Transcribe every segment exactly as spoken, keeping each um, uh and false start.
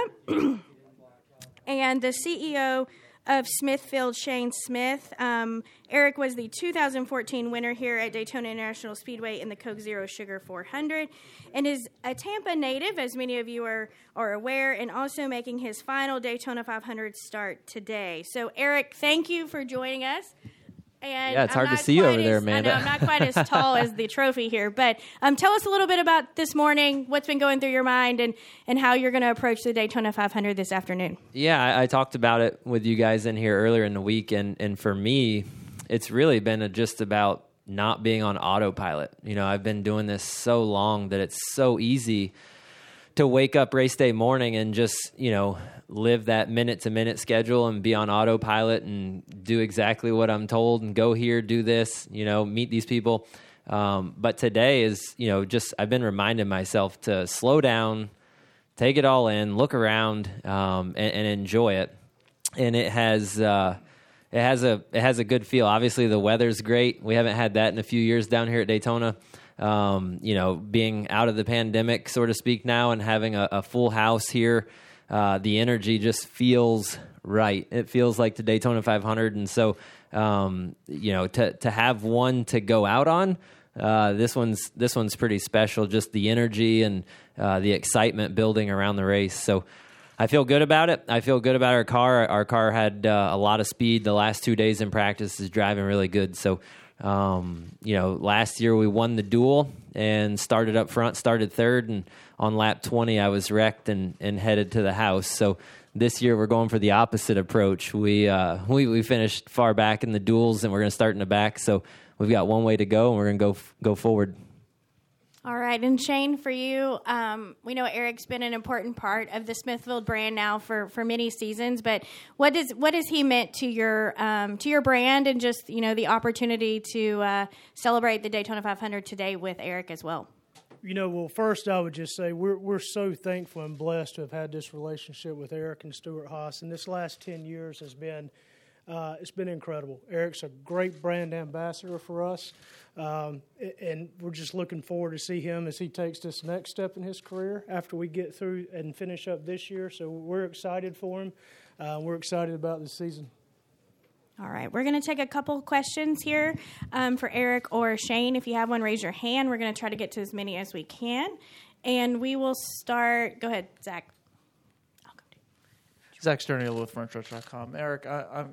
and the C E O of Smithfield, Shane Smith. Um, Eric was the two thousand fourteen winner here at Daytona International Speedway in the Coke Zero Sugar four hundred, and is a Tampa native, as many of you are, are aware, and also making his final Daytona five hundred start today. So, Eric, thank you for joining us. And yeah, it's I'm hard to not see you quite over as, there, Amanda. I know, I'm not quite as tall as the trophy here, but um, tell us a little bit about this morning, what's been going through your mind, and, and how you're going to approach the Daytona five hundred this afternoon. Yeah, I, I talked about it with you guys in here earlier in the week, and, and for me, it's really been a, just about not being on autopilot. You know, I've been doing this so long that it's so easy to wake up race day morning and just, you know, live that minute-to-minute schedule and be on autopilot and do exactly what I'm told and go here, do this, you know, meet these people. Um, but today is, you know, just I've been reminding myself to slow down, take it all in, look around, um, and, and enjoy it. And it has uh, it has a it has a good feel. Obviously, the weather's great. We haven't had that in a few years down here at Daytona. Um, you know, being out of the pandemic, so to speak, now and having a, a full house here. Uh, the energy just feels right. It feels like the Daytona five hundred. And so, um, you know, to, to have one to go out on, uh, this one's, this one's pretty special. Just the energy and, uh, the excitement building around the race. So I feel good about it. I feel good about our car. Our car had, uh, a lot of speed the last two days in practice, is driving really good. So, um, you know, last year we won the duel and started up front, started third, and on lap twenty, I was wrecked and, and headed to the house. So this year we're going for the opposite approach. We uh, we we finished far back in the duels, and we're going to start in the back. So we've got one way to go, and we're going to go go forward. All right, and Shane, for you, um, we know Eric's been an important part of the Smithfield brand now for, for many seasons. But what does what has he meant to your um, to your brand, and just, you know, the opportunity to uh, celebrate the Daytona five hundred today with Eric as well? You know, well, first I would just say we're we're so thankful and blessed to have had this relationship with Eric and Stuart Haas, and this last ten years has been uh, it's been incredible. Eric's a great brand ambassador for us, um, and we're just looking forward to see him as he takes this next step in his career after we get through and finish up this year. So we're excited for him. Uh, we're excited about this season. All right, we're going to take a couple questions here um, for Eric or Shane. If you have one, raise your hand. We're going to try to get to as many as we can. And we will start. Go ahead, Zach. I'll go to Zach Sterniel with front stretch dot com. Eric, I, I'm,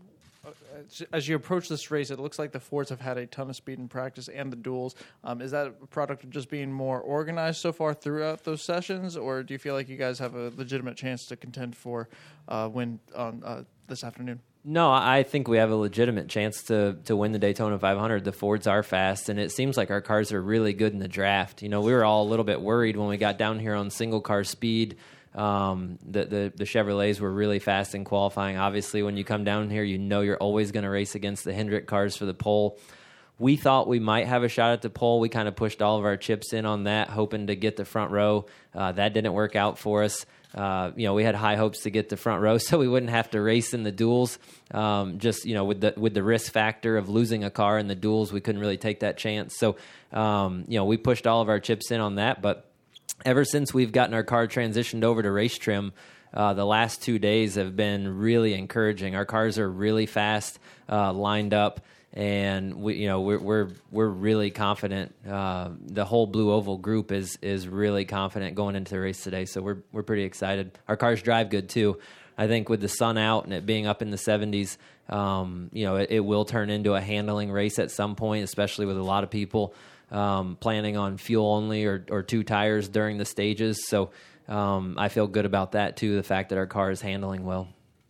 as you approach this race, it looks like the Fords have had a ton of speed in practice and the duels. Um, is that a product of just being more organized so far throughout those sessions, or do you feel like you guys have a legitimate chance to contend for uh, win on uh, this afternoon? No, I think we have a legitimate chance to to win the Daytona five hundred. The Fords are fast, and it seems like our cars are really good in the draft. You know, we were all a little bit worried when we got down here on single car speed. Um, the, the the Chevrolets were really fast in qualifying. Obviously, when you come down here, you know you're always going to race against the Hendrick cars for the pole. We thought we might have a shot at the pole. We kind of pushed all of our chips in on that, hoping to get the front row. Uh, that didn't work out for us. Uh, you know, we had high hopes to get the front row so we wouldn't have to race in the duels. Um, just, you know, with the with the risk factor of losing a car in the duels, we couldn't really take that chance. So, um, you know, we pushed all of our chips in on that. But ever since we've gotten our car transitioned over to race trim, uh, the last two days have been really encouraging. Our cars are really fast, uh, lined up. And we, you know, we're we're we're really confident. Uh, the whole Blue Oval group is is really confident going into the race today. So we're we're pretty excited. Our cars drive good too. I think with the sun out and it being up in the seventies, um, you know, it, it will turn into a handling race at some point, especially with a lot of people um, planning on fuel only or or two tires during the stages. So um, I feel good about that too. The fact that our car is handling well.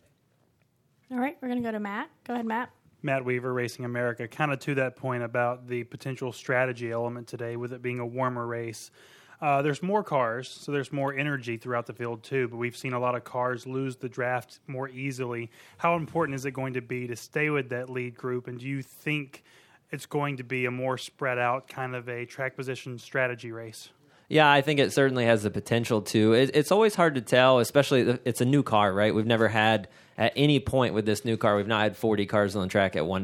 All right, we're going to go to Matt. Go ahead, Matt. Matt Weaver, Racing America, kind of to that point about the potential strategy element today with it being a warmer race. Uh, there's more cars, so there's more energy throughout the field too, but we've seen a lot of cars lose the draft more easily. How important is it going to be to stay with that lead group, and do you think it's going to be a more spread out kind of a track position strategy race? Yeah, I think it certainly has the potential to. It, it's always hard to tell, especially it's a new car, right? We've never had, at any point with this new car, we've not had forty cars on the track at one time.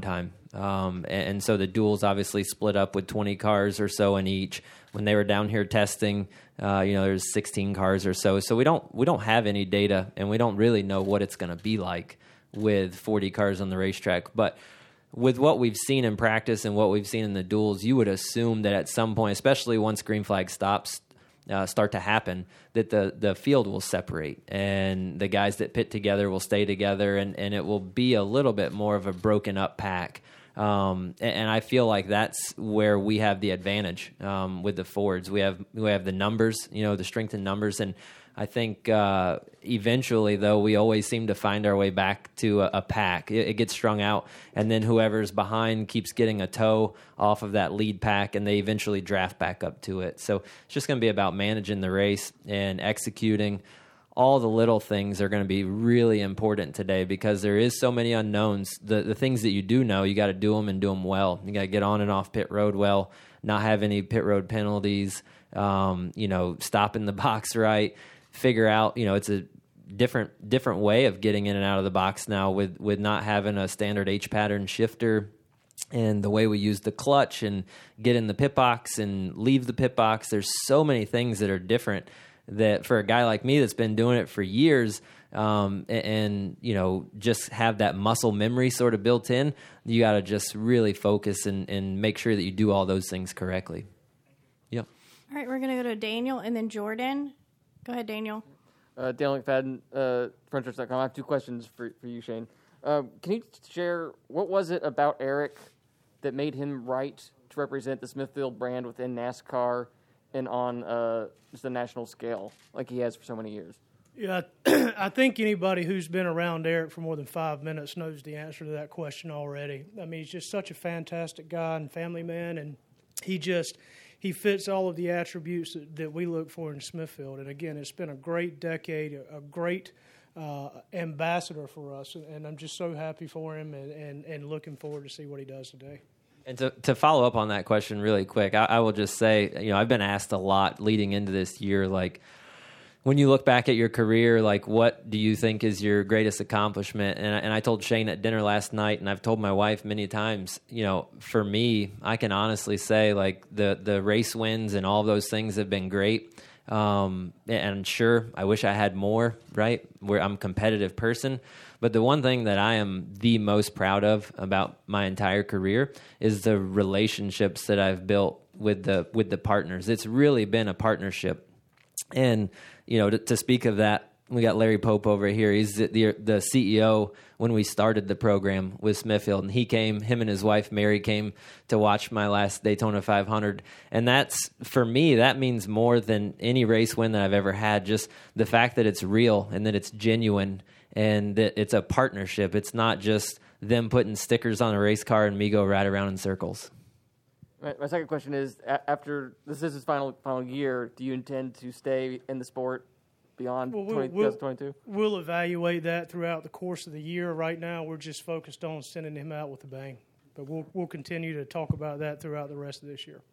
Um, and, and so the duels obviously split up with twenty cars or so in each. When they were down here testing, uh, you know, there's sixteen cars or so. So we don't we don't have any data, and we don't really know what it's going to be like with forty cars on the racetrack. But with what we've seen in practice and what we've seen in the duels, you would assume that at some point, especially once green flag stops uh, start to happen, that the, the field will separate and the guys that pit together will stay together, and, and it will be a little bit more of a broken up pack. Um, and, and I feel like that's where we have the advantage um, with the Fords. We have we have the numbers, you know, the strength in numbers, and I think uh, eventually, though, we always seem to find our way back to a, a pack. It, it gets strung out, and then whoever's behind keeps getting a toe off of that lead pack, and they eventually draft back up to it. So it's just going to be about managing the race and executing. All the little things are going to be really important today because there is so many unknowns. The the things that you do know, you got to do them and do them well. You got to get on and off pit road well, not have any pit road penalties, um, you know, stop in the box right. Figure out, you know, it's a different different way of getting in and out of the box now with, with not having a standard H pattern shifter, and the way we use the clutch and get in the pit box and leave the pit box. There's so many things that are different that for a guy like me that's been doing it for years, um, and, and, you know, just have that muscle memory sort of built in, you got to just really focus and, and make sure that you do all those things correctly. Yep. All right, we're going to go to Daniel and then Jordan. Go ahead, Daniel. Uh, Daniel McFadden, uh, front stretch dot com. I have two questions for, for you, Shane. Um, can you share, what was it about Eric that made him right to represent the Smithfield brand within NASCAR and on uh, just a national scale like he has for so many years? Yeah, I think anybody who's been around Eric for more than five minutes knows the answer to that question already. I mean, he's just such a fantastic guy and family man, and he just – he fits all of the attributes that, that we look for in Smithfield. And, again, it's been a great decade, a, a great uh, ambassador for us, and, and I'm just so happy for him and, and, and looking forward to see what he does today. And to, to follow up on that question really quick, I, I will just say, you know, I've been asked a lot leading into this year, like, when you look back at your career, like, what do you think is your greatest accomplishment? And I, and I told Shane at dinner last night, and I've told my wife many times, you know, for me, I can honestly say, like, the, the race wins and all of those things have been great. Um, and sure, I wish I had more, right? Where I'm a competitive person. But the one thing that I am the most proud of about my entire career is the relationships that I've built with the with the partners. It's really been a partnership. And, you know, to, to speak of that, we got Larry Pope over here. He's the, the the C E O when we started the program with Smithfield. And he came, him and his wife, Mary, came to watch my last Daytona five hundred. And that's, for me, that means more than any race win that I've ever had. Just the fact that it's real and that it's genuine and that it's a partnership. It's not just them putting stickers on a race car and me go right around in circles. My, my second question is, a- after this is his final final year, do you intend to stay in the sport beyond Well, we'll, twenty, we'll, twenty twenty-two? We'll evaluate that throughout the course of the year. Right now, we're just focused on sending him out with a bang. But we'll we'll continue to talk about that throughout the rest of this year.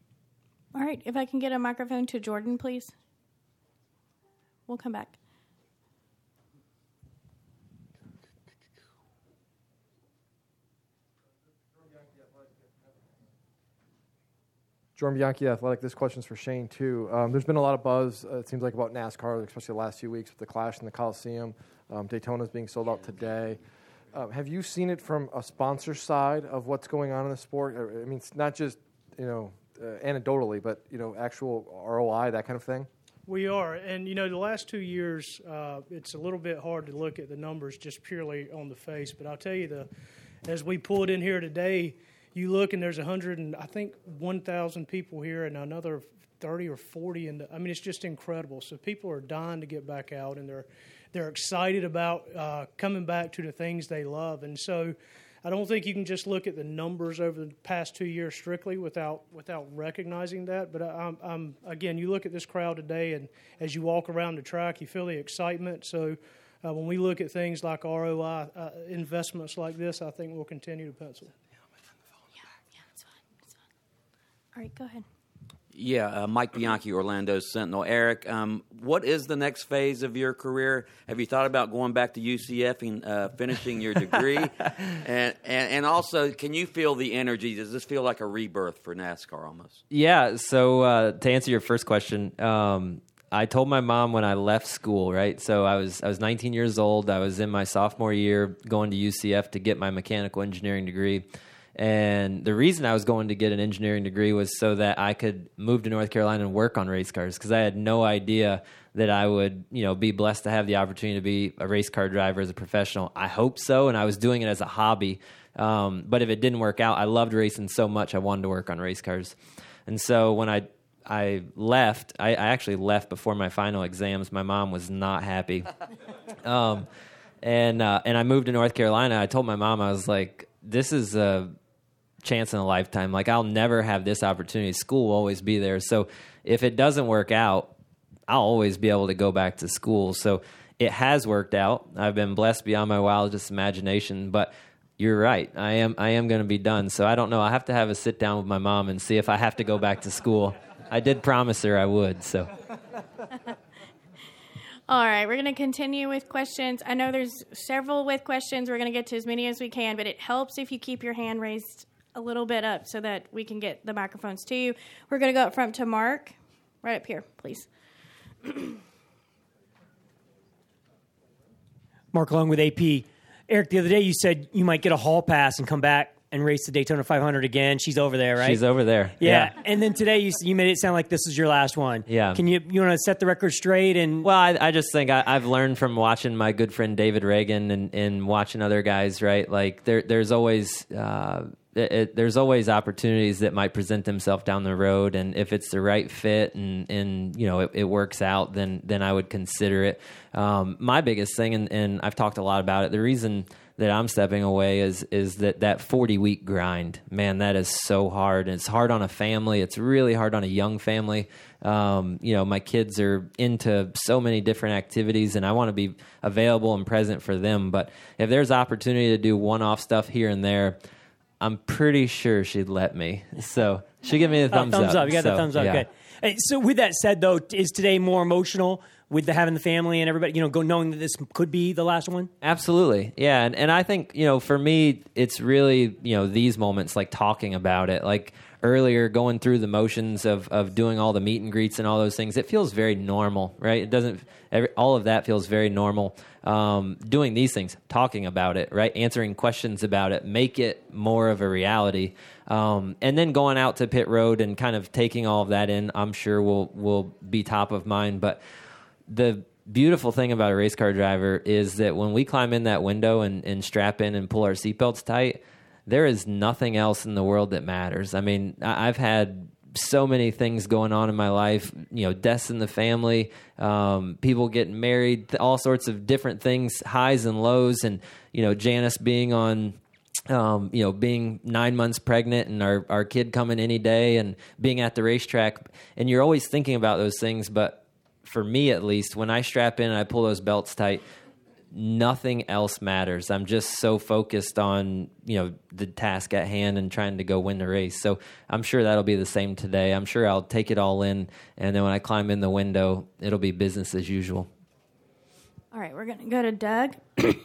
All right, if I can get a microphone to Jordan, please. We'll come back. Jordan Bianchi, Athletic. This question's for Shane, too. Um, there's been a lot of buzz, uh, it seems like, about NASCAR, especially the last few weeks with the Clash in the Coliseum. Um, Daytona's being sold out today. Uh, have you seen it from a sponsor side of what's going on in the sport? I mean, it's not just, you know, uh, anecdotally, but, you know, actual R O I, that kind of thing? We are. And, you know, the last two years, uh, it's a little bit hard to look at the numbers just purely on the face. But I'll tell you, the as we pulled in here today, you look and there's one hundred and I think one thousand people here and another thirty or forty. And I mean, it's just incredible. So people are dying to get back out, and they're they're excited about uh, coming back to the things they love. And so I don't think you can just look at the numbers over the past two years strictly without without recognizing that. But I, I'm, I'm again, you look at this crowd today, and as you walk around the track, you feel the excitement. So uh, when we look at things like R O I uh, investments like this, I think we'll continue to pencil. All right, go ahead. Yeah, uh, Mike Bianchi, Orlando Sentinel. Eric, um, what is the next phase of your career? Have you thought about going back to U C F and uh, finishing your degree? and, and and also, can you feel the energy? Does this feel like a rebirth for NASCAR almost? Yeah, so uh, to answer your first question, um, I told my mom when I left school, right? So I was I was nineteen years old. I was in my sophomore year going to U C F to get my mechanical engineering degree. And the reason I was going to get an engineering degree was so that I could move to North Carolina and work on race cars, because I had no idea that I would, you know, be blessed to have the opportunity to be a race car driver as a professional. I hope so, and I was doing it as a hobby. Um, but if it didn't work out, I loved racing so much I wanted to work on race cars. And so when I I left, I, I actually left before my final exams. My mom was not happy. um, and uh, and I moved to North Carolina. I told my mom, I was like, this is a chance in a lifetime. Like, I'll never have this opportunity. School will always be there. So if it doesn't work out, I'll always be able to go back to school. So it has worked out. I've been blessed beyond my wildest imagination, but you're right. I am I am going to be done. So I don't know. I have to have a sit down with my mom and see if I have to go back to school. I did promise her I would, so. All right, we're going to continue with questions. I know there's several with questions. We're going to get to as many as we can, but it helps if you keep your hand raised a little bit up so that we can get the microphones to you. We're going to go up front to Mark. Right up here, please. Mark Long with A P. Eric, the other day you said you might get a hall pass and come back and race the Daytona five hundred again. She's over there, right? She's over there. Yeah. yeah. And then today you you made it sound like this is your last one. Yeah. Can you you want to set the record straight? And Well, I, I just think I, I've learned from watching my good friend David Reagan and, and watching other guys, right? Like there there's always uh, it, it, there's always opportunities that might present themselves down the road, and if it's the right fit and and you know it, it works out, then then I would consider it. Um, my biggest thing, and, and I've talked a lot about it. The reason that I'm stepping away is is that that forty week grind, man, that is so hard. And it's hard on a family. It's really hard on a young family. Um, you know, my kids are into so many different activities, and I want to be available and present for them. But if there's opportunity to do one-off stuff here and there, I'm pretty sure she'd let me. So she'll give me the thumbs, uh, thumbs up. up. You got so, the thumbs up. Yeah. Good. Hey, so with that said, though, is today more emotional with the having the family and everybody, you know, go knowing that this could be the last one? Absolutely. Yeah. And, and I think, you know, for me, it's really, you know, these moments, like talking about it, like earlier going through the motions of, of doing all the meet and greets and all those things. It feels very normal, right? It doesn't, every, all of that feels very normal. Um, doing these things, talking about it, right? Answering questions about it, make it more of a reality. Um, and then going out to pit road and kind of taking all of that in, I'm sure will, will be top of mind. But the beautiful thing about a race car driver is that when we climb in that window and, and strap in and pull our seatbelts tight, there is nothing else in the world that matters. I mean, I've had so many things going on in my life, you know, deaths in the family, um, people getting married, all sorts of different things, highs and lows. And, you know, Janice being on, um, you know, being nine months pregnant and our, our kid coming any day and being at the racetrack. And you're always thinking about those things. But for me, at least, when I strap in and I pull those belts tight, nothing else matters. I'm just so focused on, you know, the task at hand and trying to go win the race. So I'm sure that'll be the same today. I'm sure I'll take it all in, and then when I climb in the window, it'll be business as usual. All right, we're going to go to Doug.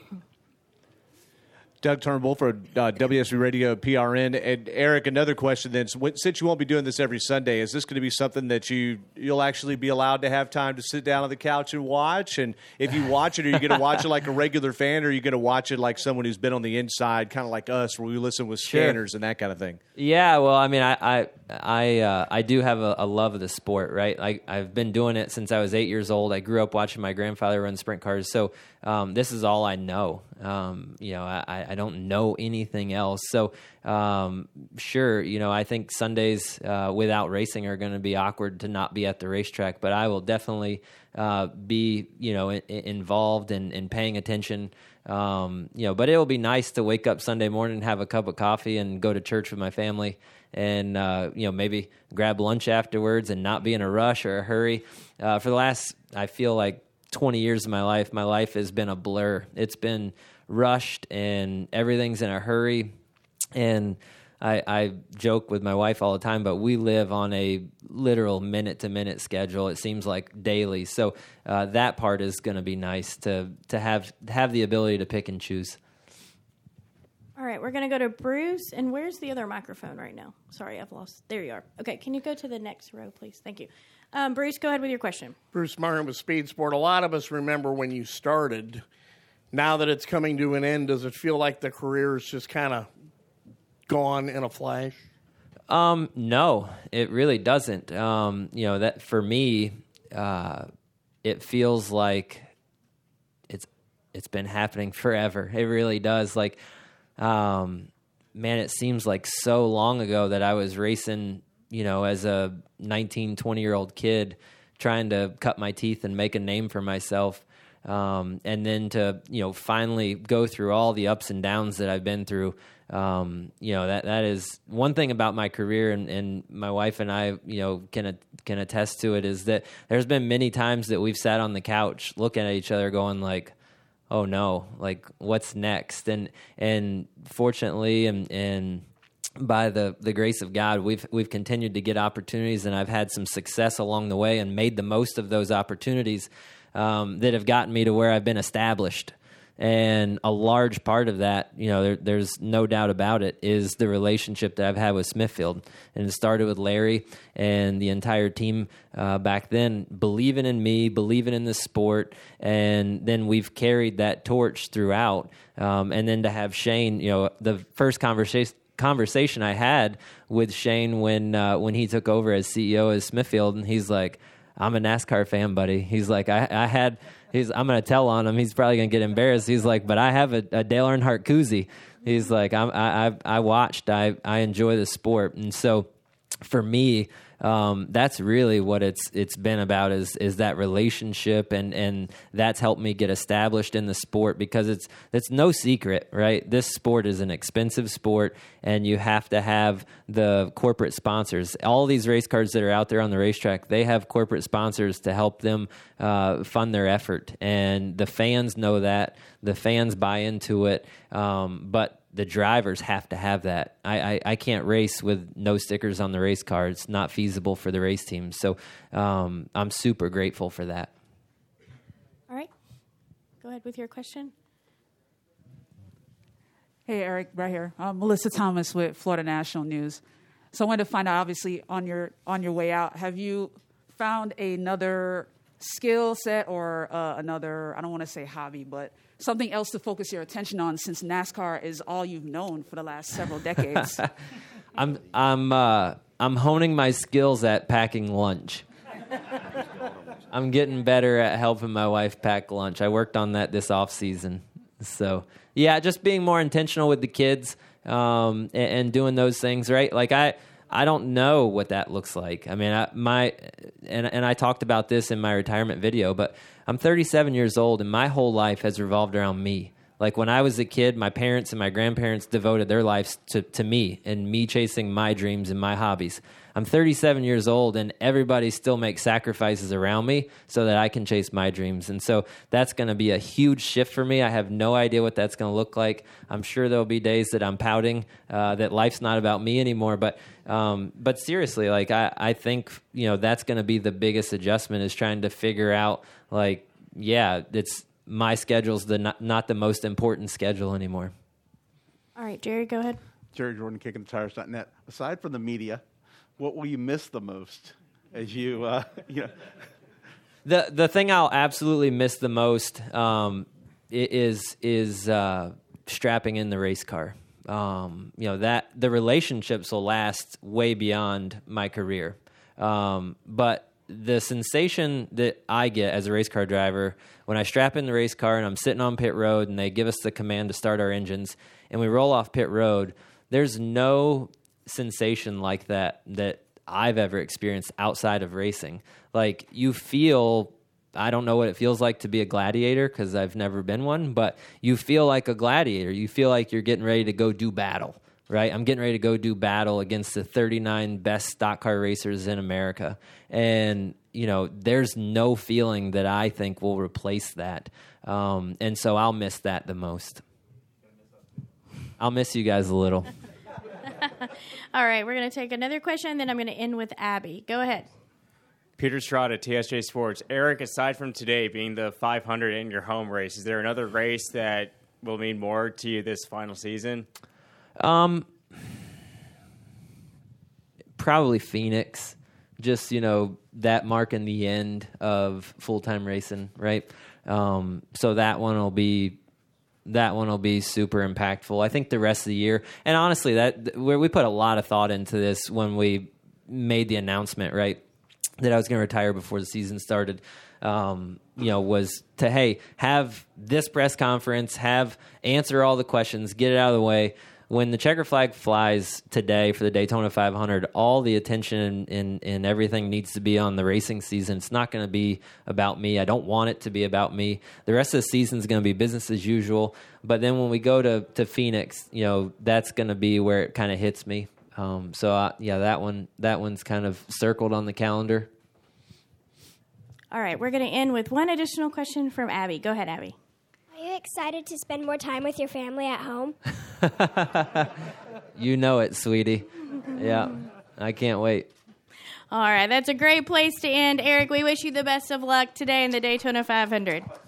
Doug Turnbull for uh, W S B Radio P R N. And Eric, another question then. Since you won't be doing this every Sunday, is this going to be something that you, you'll actually be allowed to have time to sit down on the couch and watch? And if you watch it, are you going to watch it like a regular fan, or are you going to watch it like someone who's been on the inside, kind of like us, where we listen with scanners Sure. and that kind of thing? Yeah, well, I mean, I I I, uh, I do have a, a love of the sport, right? I, I've been doing it since I was eight years old. I grew up watching my grandfather run sprint cars, so um, this is all I know. Um, you know, I, I don't know anything else. So, um, sure, you know, I think Sundays uh, without racing are going to be awkward to not be at the racetrack, but I will definitely uh, be, you know, in, involved and in, in paying attention. Um, you know, but it will be nice to wake up Sunday morning, have a cup of coffee, and go to church with my family, and uh, you know, maybe grab lunch afterwards and not be in a rush or a hurry. Uh, for the last, I feel like twenty years of my life, my life has been a blur. It's been rushed and everything's in a hurry. And I, I joke with my wife all the time, but we live on a literal minute-to-minute schedule. It seems like daily. So uh, that part is going to be nice to to have have the ability to pick and choose. All right, we're going to go to Bruce. And where's the other microphone right now? Sorry, I've lost. There you are. Okay, can you go to the next row, please? Thank you. Um, Bruce, go ahead with your question. Bruce Martin with Speed Sport. A lot of us remember when you started. Now that it's coming to an end, does it feel like the career is just kind of gone in a flash? Um, no, it really doesn't. Um, you know, that for me, uh, it feels like it's it's been happening forever. It really does. Like, um, man, it seems like so long ago that I was racing, you know, as a nineteen, twenty-year-old kid trying to cut my teeth and make a name for myself. Um, and then to, you know, finally go through all the ups and downs that I've been through. Um, you know, that, that is one thing about my career, and, and my wife and I, you know, can, can attest to it, is that there's been many times that we've sat on the couch looking at each other going like, oh no, like what's next? And, and fortunately, and, and by the, the grace of God, we've, we've continued to get opportunities, and I've had some success along the way and made the most of those opportunities. Um, that have gotten me to where I've been established. And a large part of that, you know, there, there's no doubt about it, is the relationship that I've had with Smithfield. And it started with Larry and the entire team uh, back then, believing in me, believing in the sport. And then we've carried that torch throughout. Um, and then to have Shane, you know, the first conversation conversation I had with Shane when uh, when he took over as C E O of Smithfield, and he's like, I'm a NASCAR fan, buddy. He's like, I, I had, he's, I'm going to tell on him. He's probably going to get embarrassed. He's like, but I have a, a Dale Earnhardt koozie. He's like, I'm, I, I, I watched, I, I enjoy the sport. And so for me, um, that's really what it's, it's been about is, is that relationship. And, and that's helped me get established in the sport, because it's, it's no secret, right? This sport is an expensive sport, and you have to have the corporate sponsors. All these race cars that are out there on the racetrack, they have corporate sponsors to help them uh, fund their effort. And the fans know that. The fans buy into it. Um, but the drivers have to have that. I, I, I can't race with no stickers on the race car. It's not feasible for the race team. So um, I'm super grateful for that. All right. Go ahead with your question. Hey, Eric, right here. I'm Melissa Thomas with Florida National News. So I wanted to find out, obviously, on your on your way out, have you found another skill set or uh, another, I don't want to say hobby, but something else to focus your attention on, since NASCAR is all you've known for the last several decades? I'm I'm uh, I'm honing my skills at packing lunch. I'm getting better at helping my wife pack lunch. I worked on that this off season. So yeah, just being more intentional with the kids um, and, and doing those things, right? Like I. I don't know what that looks like. I mean, I, my and and I talked about this in my retirement video, but I'm thirty-seven years old, and my whole life has revolved around me. Like when I was a kid, my parents and my grandparents devoted their lives to, to me and me chasing my dreams and my hobbies. I'm thirty-seven years old, and everybody still makes sacrifices around me so that I can chase my dreams. And so that's going to be a huge shift for me. I have no idea what that's going to look like. I'm sure there'll be days that I'm pouting uh, that life's not about me anymore. But um, but seriously, like I, I think you know that's going to be the biggest adjustment, is trying to figure out like yeah, it's my schedule's the not, not the most important schedule anymore. All right, Jerry, go ahead. Jerry Jordan, kicking the tires dot net. Aside from the media, what will you miss the most as you, uh, you know? The the thing I'll absolutely miss the most um, is is uh, strapping in the race car. Um, you know that the relationships will last way beyond my career, um, but the sensation that I get as a race car driver when I strap in the race car and I'm sitting on pit road and they give us the command to start our engines and we roll off pit road, there's no sensation like that that I've ever experienced outside of racing. Like you feel, I don't know what it feels like to be a gladiator because I've never been one, but you feel like a gladiator. You feel like you're getting ready to go do battle, right? I'm getting ready to go do battle against the thirty-nine best stock car racers in America. And, you know, there's no feeling that I think will replace that. Um, and so I'll miss that the most. I'll miss you guys a little. All right, we're going to take another question, then I'm going to end with Abby. Go ahead. Peter Strada, T S J Sports. Eric, aside from today being the five hundred in your home race, is there another race that will mean more to you this final season? Um, probably Phoenix. Just, you know, that marking the end of full-time racing, right? Um, so that one will be that one will be super impactful. I think the rest of the year, and honestly, that where we put a lot of thought into this when we made the announcement, right, that I was going to retire before the season started. Um, you know, was to hey, have this press conference, have answer all the questions, get it out of the way. When the checker flag flies today for the Daytona five hundred, all the attention and, and everything needs to be on the racing season. It's not going to be about me. I don't want it to be about me. The rest of the season is going to be business as usual. But then when we go to, to Phoenix, you know, that's going to be where it kind of hits me. Um, so, uh, yeah, that one that one's kind of circled on the calendar. All right, we're going to end with one additional question from Abby. Go ahead, Abby. Are you excited to spend more time with your family at home? You know it, sweetie. Yeah, I can't wait. All right, that's a great place to end. Eric, we wish you the best of luck today in the Daytona five hundred.